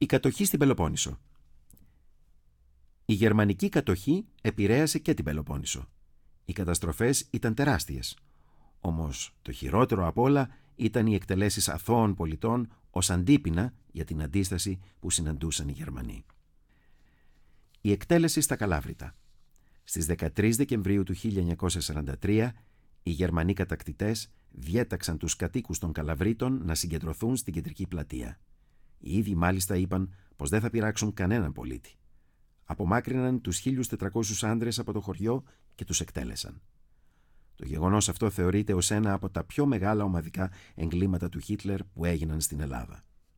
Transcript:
Η κατοχή στην Πελοπόννησο. Η γερμανική κατοχή επηρέασε και την Πελοπόννησο. Οι καταστροφές ήταν τεράστιες. Όμως το χειρότερο απ' όλα ήταν οι εκτελέσεις αθώων πολιτών ως αντίπεινα για την αντίσταση που συναντούσαν οι Γερμανοί. Η εκτέλεση στα Καλάβρητα. Στις 13 Δεκεμβρίου του 1943, οι Γερμανοί κατακτητές διέταξαν τους κατοίκους των Καλαβρήτων να συγκεντρωθούν στην κεντρική πλατεία. Οι ίδιοι μάλιστα είπαν πως δεν θα πειράξουν κανέναν πολίτη. Απομάκρυναν τους 1.400 άνδρες από το χωριό και τους εκτέλεσαν. Το γεγονός αυτό θεωρείται ως ένα από τα πιο μεγάλα ομαδικά εγκλήματα του Χίτλερ που έγιναν στην Ελλάδα.